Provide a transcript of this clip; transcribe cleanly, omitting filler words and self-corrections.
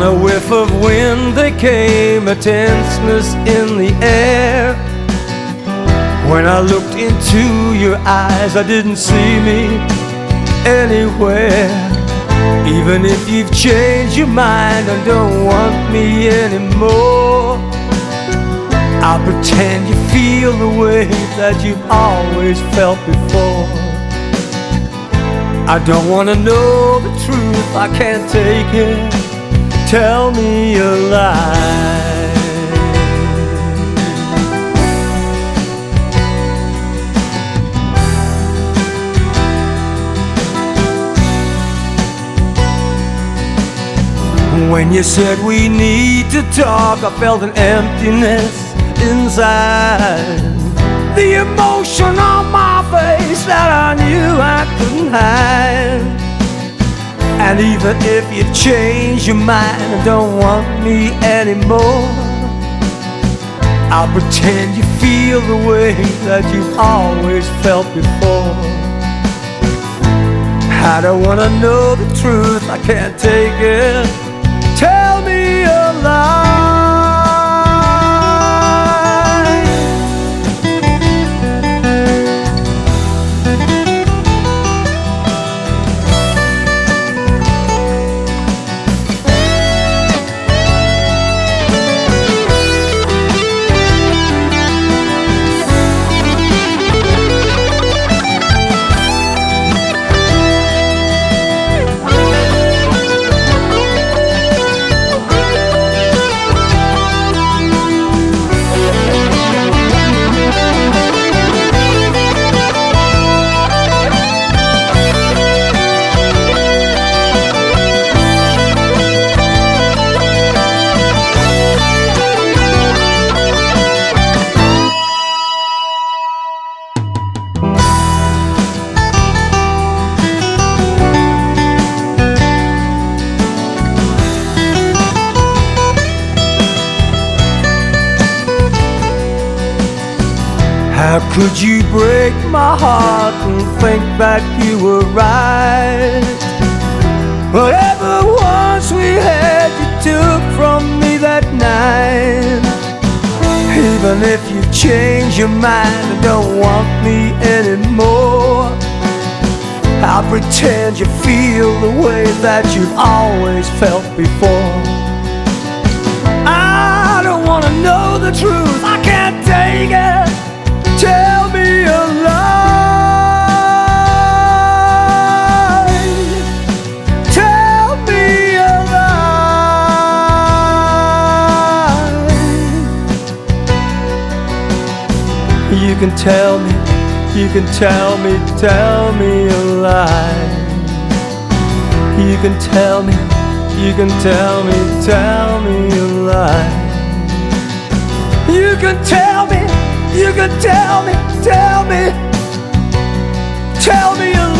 On a whiff of wind there came a tenseness in the air. When I looked into your eyes, I didn't see me anywhere. Even if you've changed your mind and don't want me anymore, I'll pretend you feel the way that you've always felt before. I don't want to know the truth, I can't take it. Tell me a lie. When you said we need to talk, I felt an emptiness inside. The emotion on my face that I knew I couldn't hide. And even if you change your mind and don't want me anymore, I'll pretend you feel the way that you've always felt before. I don't wanna know the truth, I can't take it. Tell me a lie. How could you break my heart and think that you were right? Whatever once we had, you took from me that night. Even if you change your mind and don't want me anymore, I'll pretend you feel the way that you've always felt before. I don't wanna know the truth, I can't take it. Tell me a lie. Tell me a lie. You can tell me, you can tell me a lie. You can tell me, you can tell me a lie. You can tell me, you can tell me a